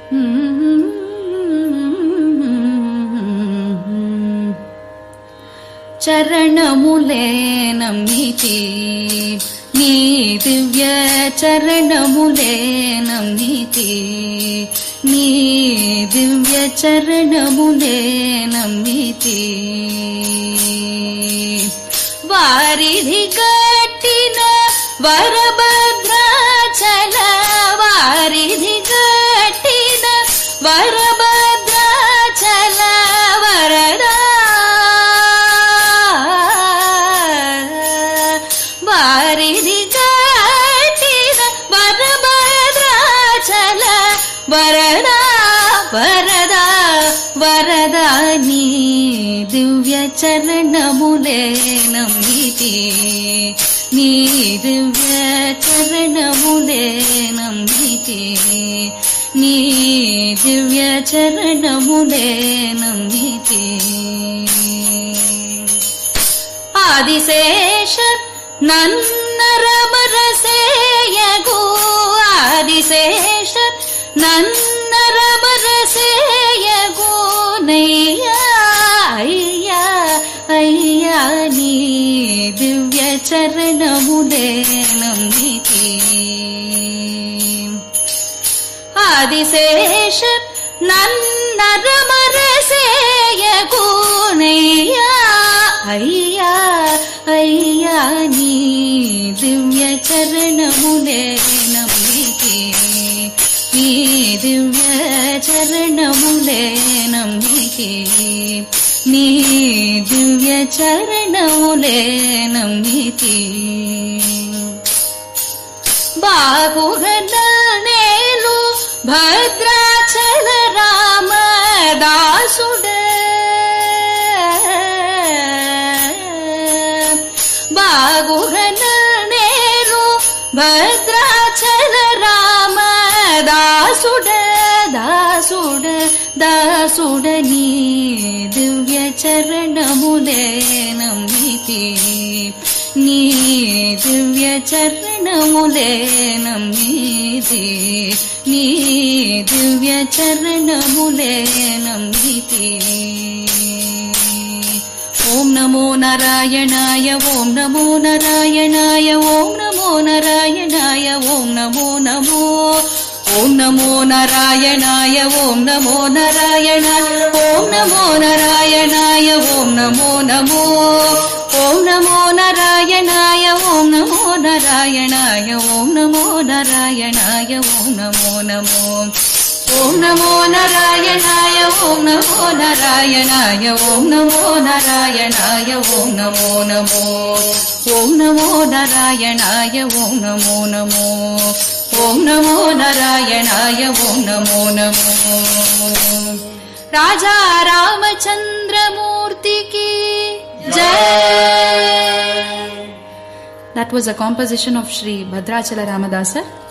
చరణములే నమ్మితి నీ దివ్య చరణములే నమ్మితి నీ దివ్య చరణములే నమ్మితి వారిధి కట్టిన వరభద్రాచల వారిధి కట్టిన వరభద్రాచల వరదా వారిధి కట్టిన వరభద్రాచల వరదా వరదా వరదా నీ దివ్య చరణములే నమ్మితి నీ దివ్య చరణములే నమ్మితి నీ దివ్య చరణములే నమ్మితి ఆదిశేష నన్నరమరసేయగు ఆదిశేష నన్నరమరసేయగు నయ్యా అయ్యా అయ్యా నీ దివ్య చరణములే నమ్మితి ఆదిశేష నన్నరమరసేయగు నయ్యా అయ్యా అయ్యా నీ దివ్య చరణములే నమ్మితి నీ దివ్య చరణములే నమ్మితి నీ దివ్య చరణములే నమ్మితి బాహుగల నేలు భద్రాచల రామదాసుడే బాగుగల నేలు భద్రాచల రామదాసుడ దాసుడ దాసుడ నీ దివ్య చరణములే నమ్మితి నీ దివ్య చరణములే నమ్మితి నీ దివ్య చరణములే నమ్మితి ఓం నమో నారాయణాయ ఓం నమో నారాయణాయ ఓం నమో నారాయణాయ ఓం నమో నమో ఓం నమో నారాయణాయ ఓం నమో నారాయణాయ ఓం నమో నారాయణాయ ఓం నమో నమో ఓం నమో నారాయణాయ ఓం నమో నారాయణాయ ఓం నమో నారాయణాయ ఓం నమో నమో ఓం నమో నారాయణాయ ఓం నమో నారాయణాయ ఓం నమో నారాయణాయ ఓం నమో నమో ఓం నమో నారాయణాయ ఓం నమో నమో ఓం నమో నారాయణాయ ఓం నమో నమో రాజా రామచంద్రమూర్తికి జై. That was a composition of Shri Bhadrachala Ramadasa.